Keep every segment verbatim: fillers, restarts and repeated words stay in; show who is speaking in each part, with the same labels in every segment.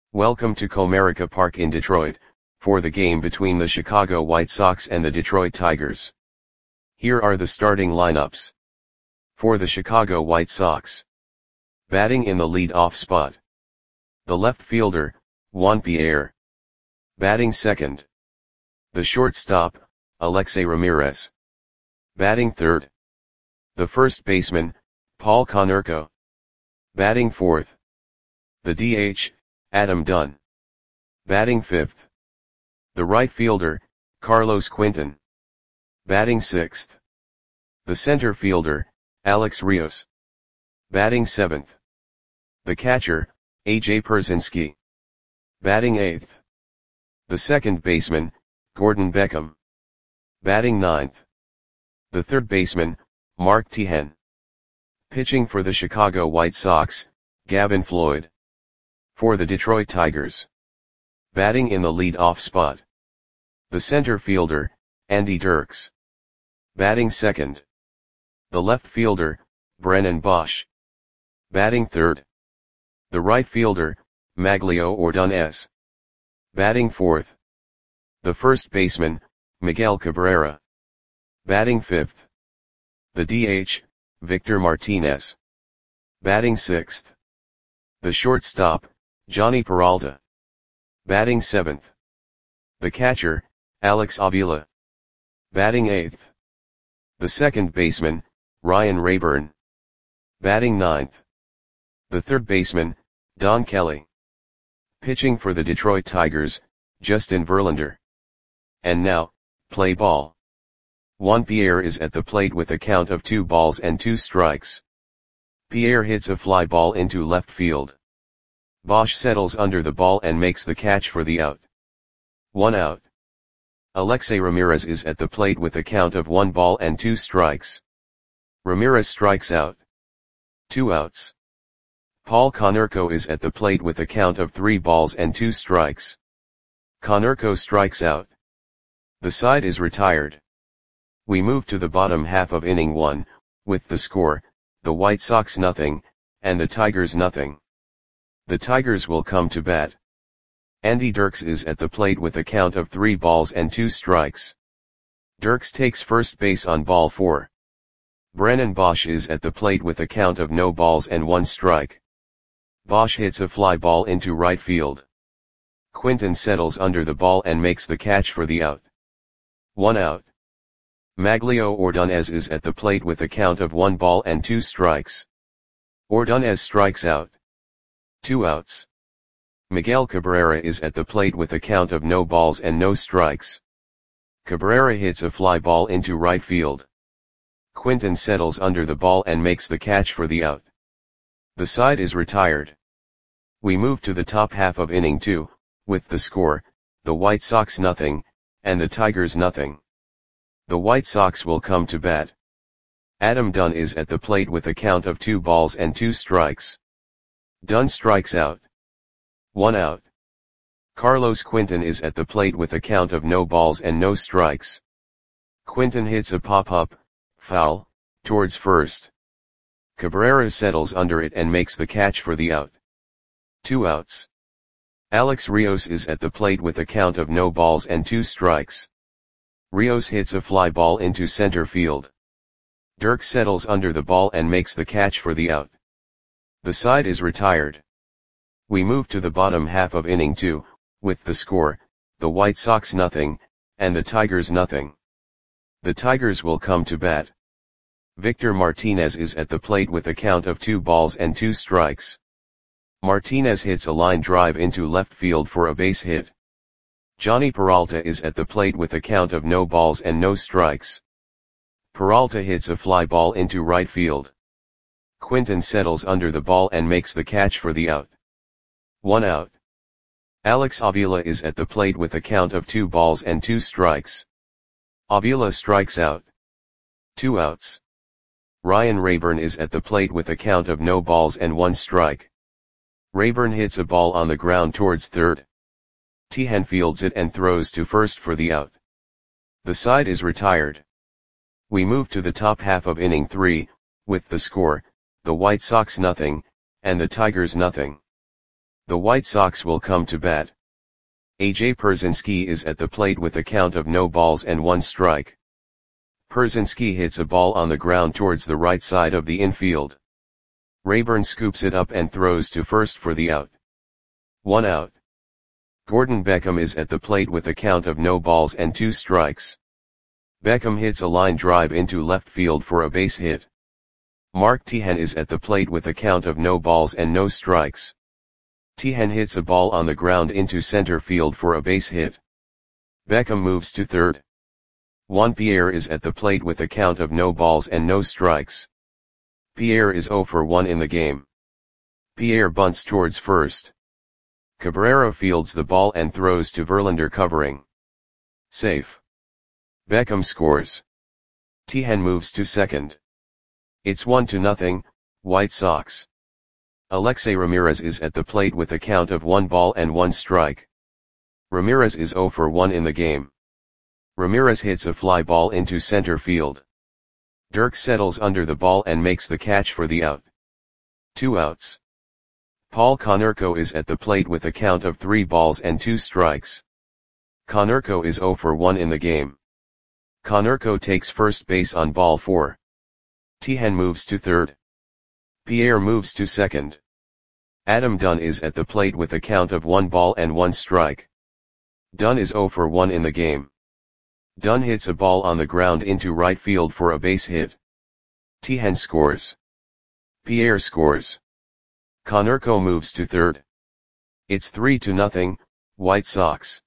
Speaker 1: Welcome to Comerica Park in Detroit, for the game between the Chicago White Sox and the Detroit Tigers. Here are the starting lineups. For the Chicago White Sox. Batting in the lead-off spot. The left fielder, Juan Pierre. Batting second. The shortstop, Alexei Ramirez. Batting third. The first baseman, Paul Konerko. Batting fourth. The D H, Adam Dunn. Batting fifth. The right fielder, Carlos Quinton. Batting sixth. The center fielder, Alex Rios. Batting seventh. The catcher, A J Pierzynski. Batting eighth. The second baseman, Gordon Beckham. Batting ninth. The third baseman, Mark Teahen. Pitching for the Chicago White Sox, Gavin Floyd. For the Detroit Tigers. Batting in the lead-off spot. The center fielder, Andy Dirks. Batting second. The left fielder, Brennan Bosch. Batting third. The right fielder, Maglio Ordonez. Batting fourth. The first baseman, Miguel Cabrera. Batting fifth. The D H, Victor Martinez. Batting sixth. The shortstop, Johnny Peralta. Batting seventh. The catcher, Alex Avila. Batting eighth. The second baseman, Ryan Rayburn. Batting ninth. The third baseman, Don Kelly. Pitching for the Detroit Tigers, Justin Verlander. And now, play ball. Juan Pierre is at the plate with a count of two balls and two strikes. Pierre hits a fly ball into left field. Bosch settles under the ball and makes the catch for the out. One out. Alexei Ramirez is at the plate with a count of one ball and two strikes. Ramirez strikes out. Two outs. Paul Konerko is at the plate with a count of three balls and two strikes. Konerko strikes out. The side is retired. We move to the bottom half of inning one, with the score, the White Sox nothing, and the Tigers nothing. The Tigers will come to bat. Andy Dirks is at the plate with a count of three balls and two strikes. Dirks takes first base on ball four. Brennan Bosch is at the plate with a count of no balls and one strike. Bosch hits a fly ball into right field. Quinton settles under the ball and makes the catch for the out. One out. Maglio Ordonez is at the plate with a count of one ball and two strikes. Ordonez strikes out. Two outs. Miguel Cabrera is at the plate with a count of no balls and no strikes. Cabrera hits a fly ball into right field. Quinton settles under the ball and makes the catch for the out. The side is retired. We move to the top half of inning two, with the score, the White Sox nothing, and the Tigers nothing. The White Sox will come to bat. Adam Dunn is at the plate with a count of two balls and two strikes. Dunn strikes out. One out. Carlos Quinton is at the plate with a count of no balls and no strikes. Quinton hits a pop-up, foul, towards first. Cabrera settles under it and makes the catch for the out. Two outs. Alex Rios is at the plate with a count of no balls and two strikes. Rios hits a fly ball into center field. Dirks settles under the ball and makes the catch for the out. The side is retired. We move to the bottom half of inning two, with the score, the White Sox nothing, and the Tigers nothing. The Tigers will come to bat. Victor Martinez is at the plate with a count of two balls and two strikes. Martinez hits a line drive into left field for a base hit. Johnny Peralta is at the plate with a count of no balls and no strikes. Peralta hits a fly ball into right field. Quinton settles under the ball and makes the catch for the out. One out. Alex Avila is at the plate with a count of two balls and two strikes. Avila strikes out. Two outs. Ryan Rayburn is at the plate with a count of no balls and one strike. Rayburn hits a ball on the ground towards third. Teahen fields it and throws to first for the out. The side is retired. We move to the top half of inning three, with the score, the White Sox nothing, and the Tigers nothing. The White Sox will come to bat. A J Pierzynski is at the plate with a count of no balls and one strike. Pierzynski hits a ball on the ground towards the right side of the infield. Rayburn scoops it up and throws to first for the out. One out. Gordon Beckham is at the plate with a count of no balls and two strikes. Beckham hits a line drive into left field for a base hit. Mark Teahen is at the plate with a count of no balls and no strikes. Teahen hits a ball on the ground into center field for a base hit. Beckham moves to third. Juan Pierre is at the plate with a count of no balls and no strikes. Pierre is zero for one in the game. Pierre bunts towards first. Cabrera fields the ball and throws to Verlander covering. Safe. Beckham scores. Teahen moves to second. It's one to nothing, White Sox. Alexei Ramirez is at the plate with a count of one ball and one strike. Ramirez is zero for one in the game. Ramirez hits a fly ball into center field. Dirks settles under the ball and makes the catch for the out. Two outs. Paul Konerko is at the plate with a count of three balls and two strikes. Konerko is zero for one in the game. Konerko takes first base on ball four. Teahen moves to third. Pierre moves to second. Adam Dunn is at the plate with a count of one ball and one strike. Dunn is zero for one in the game. Dunn hits a ball on the ground into right field for a base hit. Teahen scores. Pierre scores. Konerko moves to third. It's three to nothing, White Sox.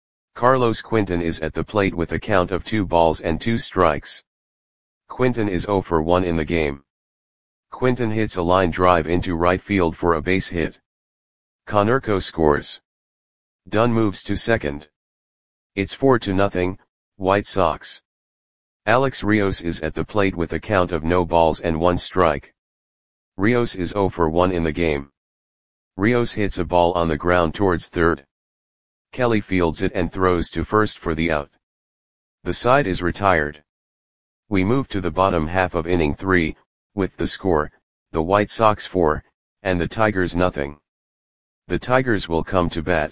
Speaker 1: Carlos Quinton is at the plate with a count of two balls and two strikes. Quinton is zero for one in the game. Quinton hits a line drive into right field for a base hit. Konerko scores. Dunn moves to second. It's four to nothing, White Sox. Alex Rios is at the plate with a count of no balls and one strike. Rios is zero for one in the game. Rios hits a ball on the ground towards third. Kelly fields it and throws to first for the out. The side is retired. We move to the bottom half of inning three, with the score, the White Sox four, and the Tigers nothing. The Tigers will come to bat.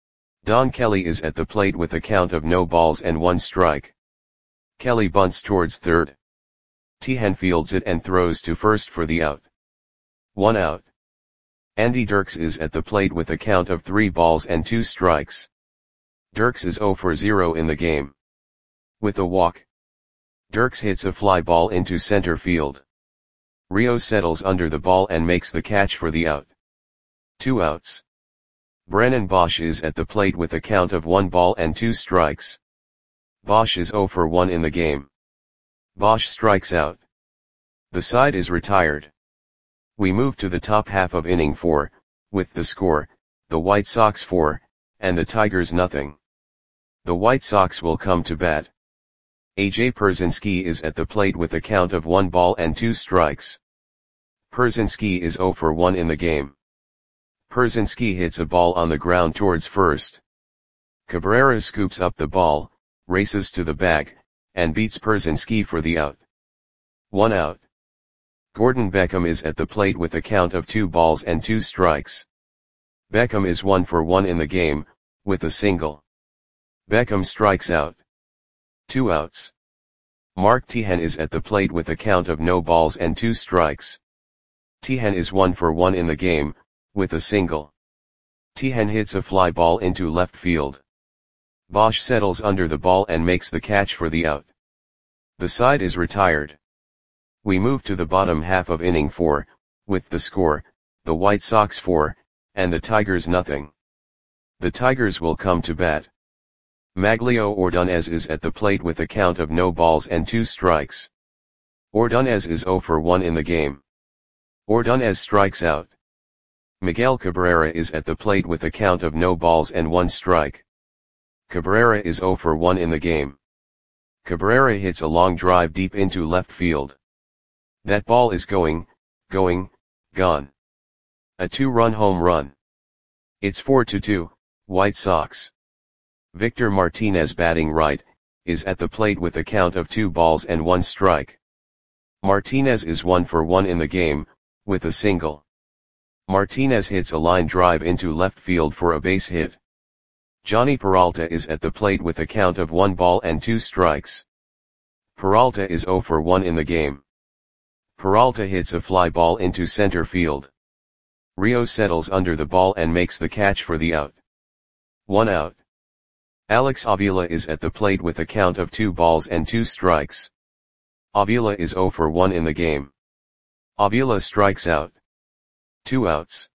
Speaker 1: Don Kelly is at the plate with a count of no balls and one strike. Kelly bunts towards third. Teahen fields it and throws to first for the out. One out. Andy Dirks is at the plate with a count of three balls and two strikes. Dirks is zero for zero in the game. With a walk. Dirks hits a fly ball into center field. Rios settles under the ball and makes the catch for the out. Two outs. Brennan Bosch is at the plate with a count of one ball and two strikes. Bosch is zero for one in the game. Bosch strikes out. The side is retired. We move to the top half of inning four, with the score, the White Sox four, and the Tigers nothing. The White Sox will come to bat. A J Pierzynski is at the plate with a count of one ball and two strikes. Pierzynski is zero for one in the game. Pierzynski hits a ball on the ground towards first. Cabrera scoops up the ball, races to the bag, and beats Pierzynski for the out. One out. Gordon Beckham is at the plate with a count of two balls and two strikes. Beckham is one for one in the game, with a single. Beckham strikes out. Two outs. Mark Teahen is at the plate with a count of no balls and two strikes. Teahen is one for one in the game, with a single. Teahen hits a fly ball into left field. Bosch settles under the ball and makes the catch for the out. The side is retired. We move to the bottom half of inning four, with the score, the White Sox four, and the Tigers nothing. The Tigers will come to bat. Maglio Ordonez is at the plate with a count of no balls and two strikes. Ordonez is zero for one in the game. Ordonez strikes out. Miguel Cabrera is at the plate with a count of no balls and one strike. Cabrera is zero for one in the game. Cabrera hits a long drive deep into left field. That ball is going, going, gone. A two-run home run. It's four to two, White Sox. Victor Martinez, batting right, is at the plate with a count of two balls and one strike. Martinez is one for one in the game, with a single. Martinez hits a line drive into left field for a base hit. Johnny Peralta is at the plate with a count of one ball and two strikes. Peralta is zero for one in the game. Peralta hits a fly ball into center field. Rios settles under the ball and makes the catch for the out. One out. Alex Avila is at the plate with a count of two balls and two strikes. Avila is zero for one in the game. Avila strikes out. Two outs.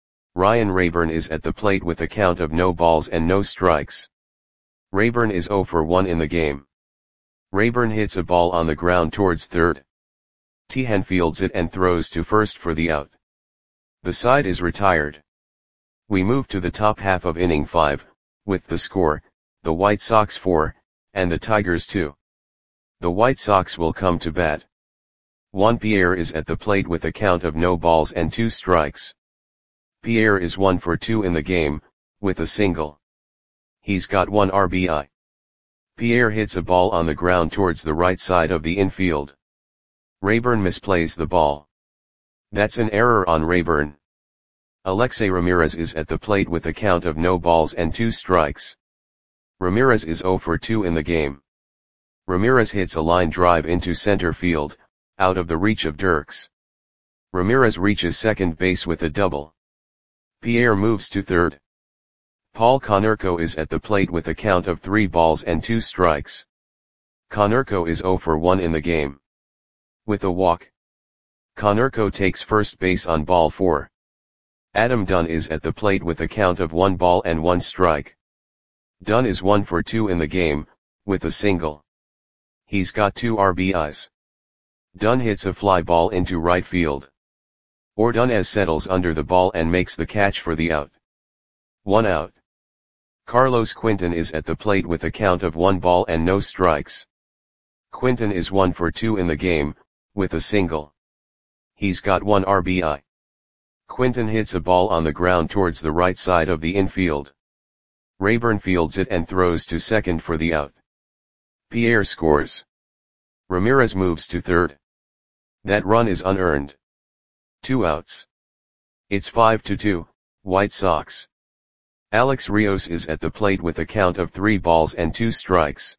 Speaker 1: Ryan Rayburn is at the plate with a count of no balls and no strikes. Rayburn is zero for one in the game. Rayburn hits a ball on the ground towards third. Tejan fields it and throws to first for the out. The side is retired. We move to the top half of inning five, with the score, the White Sox four, and the Tigers two. The White Sox will come to bat. Juan Pierre is at the plate with a count of no balls and two strikes. Pierre is one for two in the game, with a single. He's got one R B I. Pierre hits a ball on the ground towards the right side of the infield. Rayburn misplays the ball. That's an error on Rayburn. Alexei Ramirez is at the plate with a count of no balls and two strikes. Ramirez is zero for two in the game. Ramirez hits a line drive into center field, out of the reach of Dirks. Ramirez reaches second base with a double. Pierre moves to third. Paul Konerko is at the plate with a count of three balls and two strikes. Konerko is zero for one in the game. With a walk. Konerko takes first base on ball four. Adam Dunn is at the plate with a count of one ball and one strike. Dunn is one for two in the game, with a single. He's got two R B Is. Dunn hits a fly ball into right field. Ordonez settles under the ball and makes the catch for the out. One out. Carlos Quinton is at the plate with a count of one ball and no strikes. Quinton is one for two in the game, with a single. He's got one R B I. Quinton hits a ball on the ground towards the right side of the infield. Rayburn fields it and throws to second for the out. Pierre scores. Ramirez moves to third. That run is unearned. Two outs. It's five to two, White Sox. Alex Rios is at the plate with a count of three balls and two strikes.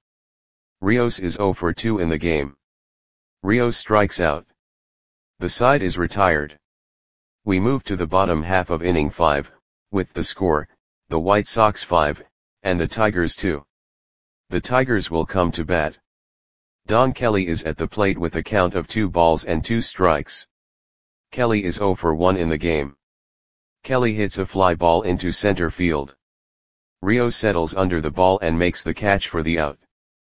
Speaker 1: Rios is zero for two in the game. Rios strikes out. The side is retired. We move to the bottom half of inning five, with the score, the White Sox five, and the Tigers two. The Tigers will come to bat. Don Kelly is at the plate with a count of two balls and two strikes. Kelly is zero for one in the game. Kelly hits a fly ball into center field. Rios settles under the ball and makes the catch for the out.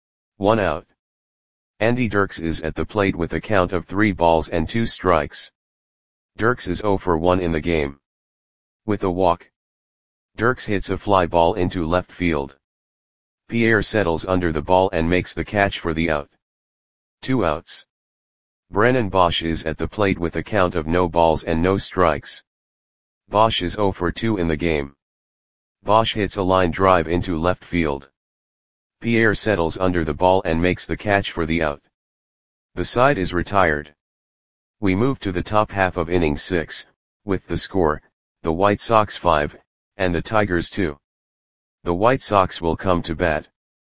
Speaker 1: One out. Andy Dirks is at the plate with a count of three balls and two strikes. Dirks is zero for one in the game. With a walk. Dirks hits a fly ball into left field. Pierre settles under the ball and makes the catch for the out. Two outs. Brennan Bosch is at the plate with a count of no balls and no strikes. Bosch is zero for two in the game. Bosch hits a line drive into left field. Pierre settles under the ball and makes the catch for the out. The side is retired. We move to the top half of inning six, with the score, the White Sox five, and the Tigers two. The White Sox will come to bat.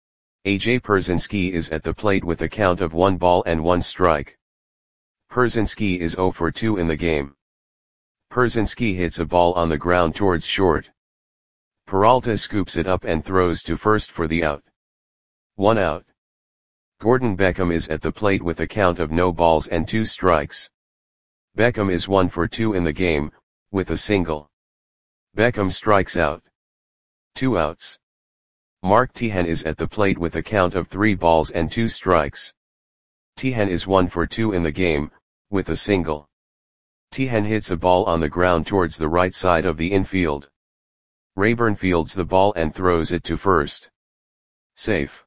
Speaker 1: A J Pierzynski is at the plate with a count of one ball and one strike. Pierzynski is zero for two in the game. Pierzynski hits a ball on the ground towards short. Peralta scoops it up and throws to first for the out. One out. Gordon Beckham is at the plate with a count of no balls and two strikes. Beckham is one for two in the game, with a single. Beckham strikes out. Two outs. Mark Tejan is at the plate with a count of three balls and two strikes. Tejan is one for two in the game, with a single. Tejan hits a ball on the ground towards the right side of the infield. Rayburn fields the ball and throws it to first. Safe.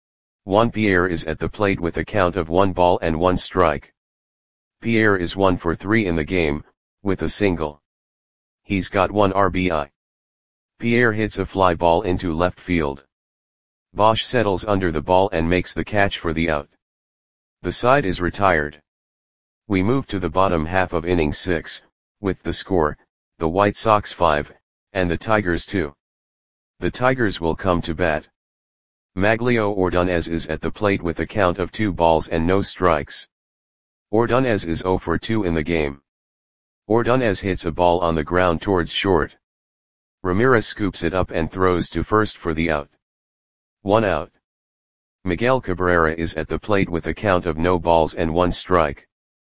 Speaker 1: Juan Pierre is at the plate with a count of one ball and one strike. Pierre is one for three in the game, with a single. He's got one R B I. Pierre hits a fly ball into left field. Bosch settles under the ball and makes the catch for the out. The side is retired. We move to the bottom half of inning six, with the score, the White Sox five, and the Tigers two. The Tigers will come to bat. Maglio Ordonez is at the plate with a count of two balls and no strikes. Ordonez is zero for two in the game. Ordonez hits a ball on the ground towards short. Ramirez scoops it up and throws to first for the out. One out. Miguel Cabrera is at the plate with a count of no balls and one strike.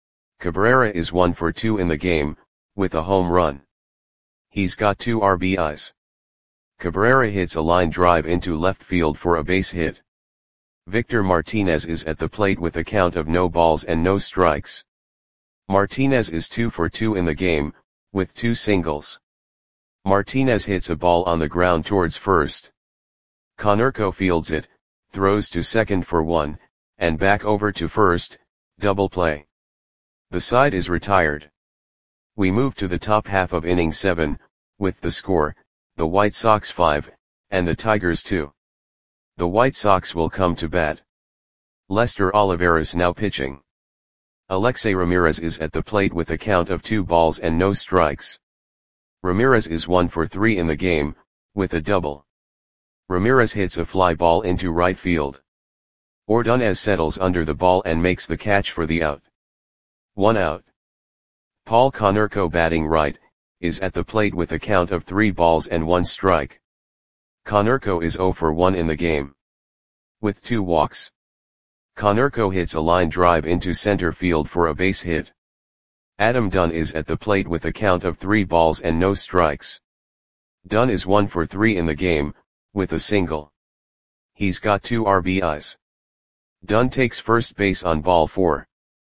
Speaker 1: Cabrera is one for two in the game, with a home run. He's got two R B Is. Cabrera hits a line drive into left field for a base hit. Victor Martinez is at the plate with a count of no balls and no strikes. Martinez is two for two in the game, with two singles. Martinez hits a ball on the ground towards first. Konerko fields it, throws to second for one, and back over to first, double play. The side is retired. We move to the top half of inning seven, with the score, the White Sox five, and the Tigers two. The White Sox will come to bat. Lester Olivares now pitching. Alexei Ramirez is at the plate with a count of two balls and no strikes. Ramirez is one for three in the game, with a double. Ramirez hits a fly ball into right field. Ordonez settles under the ball and makes the catch for the out. One out. Paul Konerko batting right, is at the plate with a count of three balls and one strike. Konerko is zero for one in the game. With two walks. Konerko hits a line drive into center field for a base hit. Adam Dunn is at the plate with a count of three balls and no strikes. Dunn is one for three in the game, with a single. He's got two R B Is. Dunn takes first base on ball four.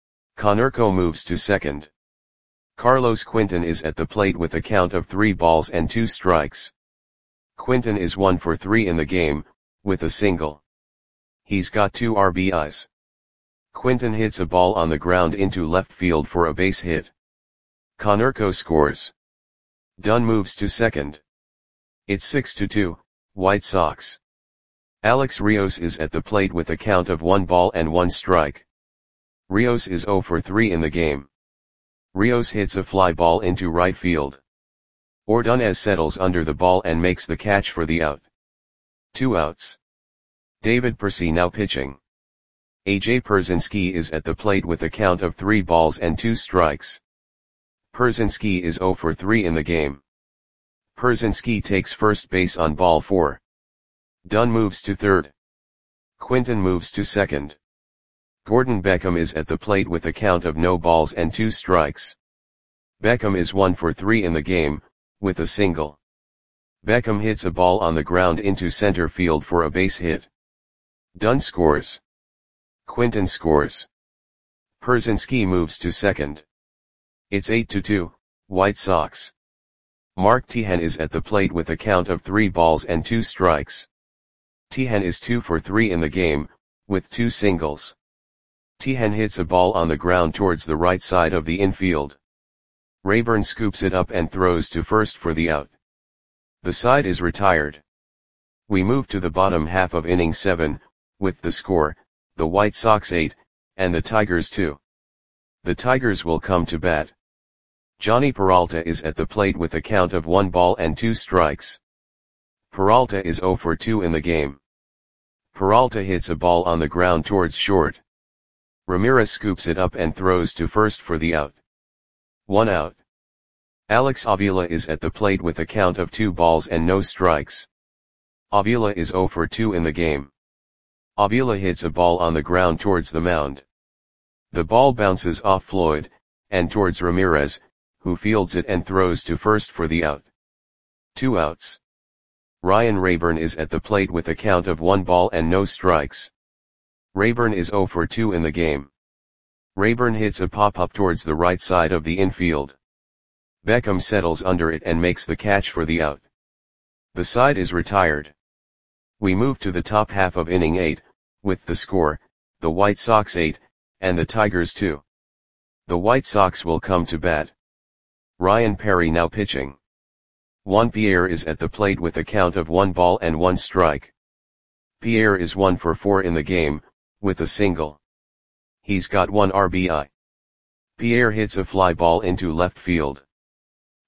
Speaker 1: Konerko moves to second. Carlos Quinton is at the plate with a count of three balls and two strikes. Quinton is one for three in the game, with a single. He's got two R B Is. Quinton hits a ball on the ground into left field for a base hit. Konerko scores. Dunn moves to second. It's six to two, White Sox. Alex Rios is at the plate with a count of one ball and one strike. Rios is zero for three in the game. Rios hits a fly ball into right field. Ordonez settles under the ball and makes the catch for the out. Two outs. David Percy now pitching. A J Pierzynski is at the plate with a count of three balls and two strikes. Pierzynski is zero for three in the game. Pierzynski takes first base on ball four. Dunn moves to third. Quinton moves to second. Gordon Beckham is at the plate with a count of no balls and two strikes. Beckham is one for three in the game, with a single. Beckham hits a ball on the ground into center field for a base hit. Dunn scores. Quinton scores. Pierzynski moves to second. It's eight to two, White Sox. Mark Teahen is at the plate with a count of three balls and two strikes. Teahen is two for three in the game, with two singles. Teahen hits a ball on the ground towards the right side of the infield. Rayburn scoops it up and throws to first for the out. The side is retired. We move to the bottom half of inning seven, with the score, the White Sox eight, and the Tigers two. The Tigers will come to bat. Johnny Peralta is at the plate with a count of one ball and two strikes. Peralta is zero for two in the game. Peralta hits a ball on the ground towards short. Ramirez scoops it up and throws to first for the out. One out. Alex Avila is at the plate with a count of two balls and no strikes. Avila is zero for two in the game. Avila hits a ball on the ground towards the mound. The ball bounces off Floyd, and towards Ramirez, who fields it and throws to first for the out. Two outs. Ryan Rayburn is at the plate with a count of one ball and no strikes. Rayburn is zero for two in the game. Rayburn hits a pop-up towards the right side of the infield. Beckham settles under it and makes the catch for the out. The side is retired. We move to the top half of inning eight, with the score, the White Sox eight, and the Tigers two. The White Sox will come to bat. Ryan Perry now pitching. Juan Pierre is at the plate with a count of one ball and one strike. Pierre is one for four in the game, with a single. He's got one R B I. Pierre hits a fly ball into left field.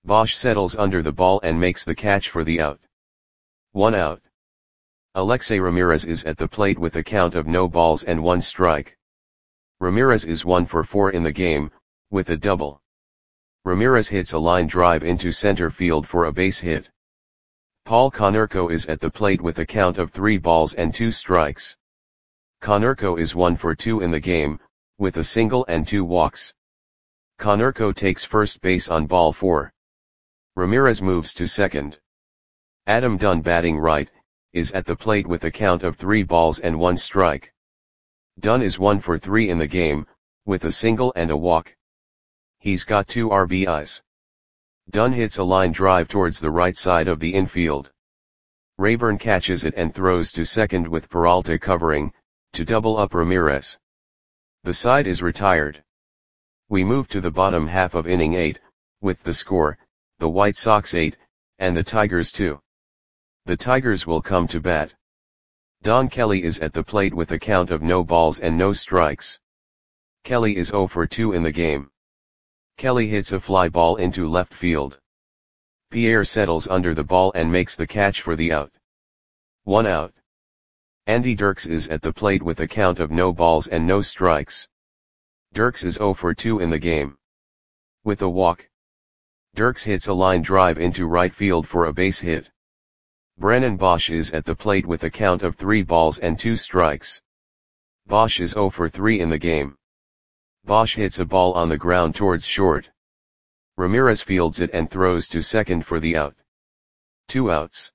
Speaker 1: Bosch settles under the ball and makes the catch for the out. One out. Alexei Ramirez is at the plate with a count of no balls and one strike. Ramirez is one for four in the game, with a double. Ramirez hits a line drive into center field for a base hit. Paul Konerko is at the plate with a count of three balls and two strikes. Konerko is one for two in the game, with a single and two walks. Konerko takes first base on ball four. Ramirez moves to second. Adam Dunn, batting right, is at the plate with a count of three balls and one strike. Dunn is one for three in the game, with a single and a walk. He's got two R B Is. Dunn hits a line drive towards the right side of the infield. Rayburn catches it and throws to second with Peralta covering, to double up Ramirez. The side is retired. We move to the bottom half of inning eight, with the score, the White Sox eight, and the Tigers two. The Tigers will come to bat. Don Kelly is at the plate with a count of no balls and no strikes. Kelly is zero for two in the game. Kelly hits a fly ball into left field. Pierre settles under the ball and makes the catch for the out. One out. Andy Dirks is at the plate with a count of no balls and no strikes. Dirks is zero for two in the game. With a walk. Dirks hits a line drive into right field for a base hit. Brennan Bosch is at the plate with a count of three balls and two strikes. Bosch is zero for three in the game. Bosch hits a ball on the ground towards short. Ramirez fields it and throws to second for the out. Two outs.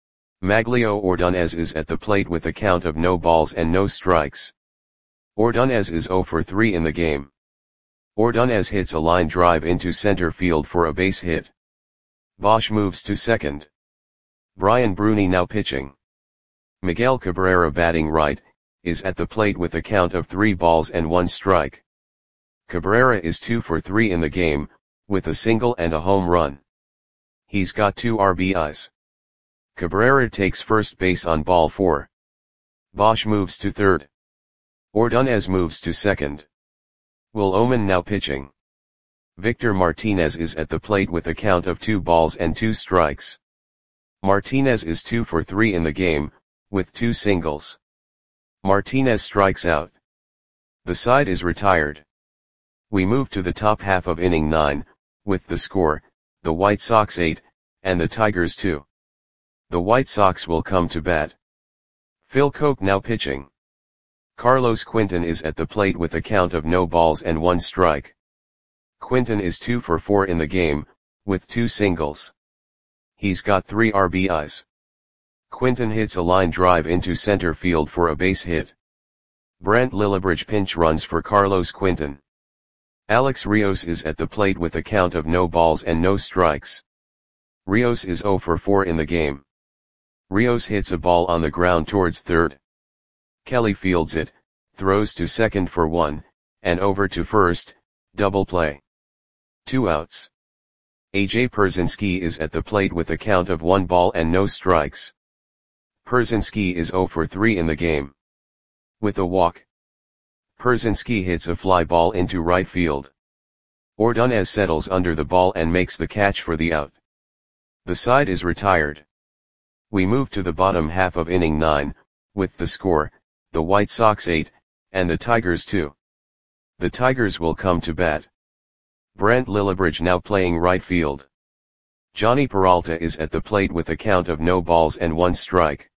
Speaker 1: Maglio Ordonez is at the plate with a count of no balls and no strikes. Ordonez is zero for three in the game. Ordonez hits a line drive into center field for a base hit. Bosch moves to second. Brian Bruni now pitching. Miguel Cabrera, batting right, is at the plate with a count of three balls and one strike. Cabrera is two for three in the game, with a single and a home run. He's got two R B Is. Cabrera takes first base on ball four. Bosch moves to third. Ordonez moves to second. Will Oman now pitching. Victor Martinez is at the plate with a count of two balls and two strikes. Martinez is two for three in the game, with two singles. Martinez strikes out. The side is retired. We move to the top half of inning nine, with the score, the White Sox eight, and the Tigers two. The White Sox will come to bat. Phil Coke now pitching. Carlos Quinton is at the plate with a count of no balls and one strike. Quinton is two for four in the game, with two singles. He's got three R B Is. Quinton hits a line drive into center field for a base hit. Brent Lillibridge pinch runs for Carlos Quinton. Alex Rios is at the plate with a count of no balls and no strikes. Rios is zero for four in the game. Rios hits a ball on the ground towards third. Kelly fields it, throws to second for one, and over to first, double play. Two outs. A J Pierzynski is at the plate with a count of one ball and no strikes. Pierzynski is zero for three in the game. With a walk. Pierzynski hits a fly ball into right field. Ordonez settles under the ball and makes the catch for the out. The side is retired. We move to the bottom half of inning nine, with the score, the White Sox eight, and the Tigers two. The Tigers will come to bat. Brent Lillibridge now playing right field. Johnny Peralta is at the plate with a count of no balls and one strike.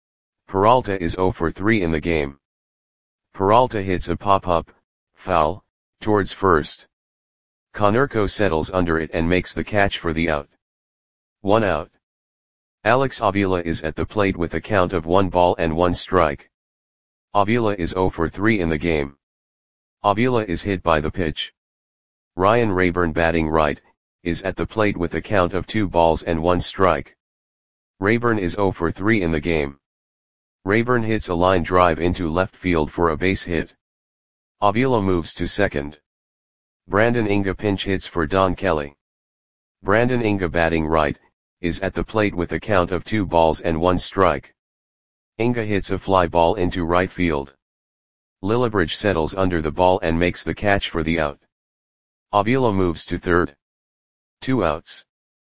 Speaker 1: Peralta is zero for three in the game. Peralta hits a pop-up, foul, towards first. Konerko settles under it and makes the catch for the out. One out. Alex Avila is at the plate with a count of one ball and one strike. Avila is zero for three in the game. Avila is hit by the pitch. Ryan Rayburn, batting right, is at the plate with a count of two balls and one strike. Rayburn is zero for three in the game. Rayburn hits a line drive into left field for a base hit. Avila moves to second. Brandon Inga pinch hits for Don Kelly. Brandon Inga, batting right, is at the plate with a count of two balls and one strike. Inga hits a fly ball into right field. Lillibridge settles under the ball and makes the catch for the out. Avila moves to third. Two outs.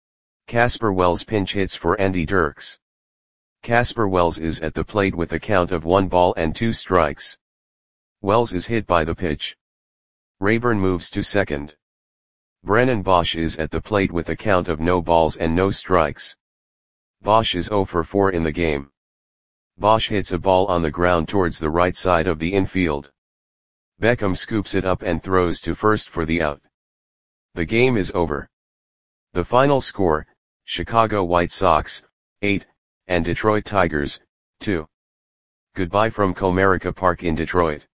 Speaker 1: Casper Wells pinch hits for Andy Dirks. Casper Wells is at the plate with a count of one ball and two strikes. Wells is hit by the pitch. Rayburn moves to second. Brennan Bosch is at the plate with a count of no balls and no strikes. Bosch is zero for four in the game. Bosch hits a ball on the ground towards the right side of the infield. Beckham scoops it up and throws to first for the out. The game is over. The final score, Chicago White Sox, eight, and Detroit Tigers, two. Goodbye from Comerica Park in Detroit.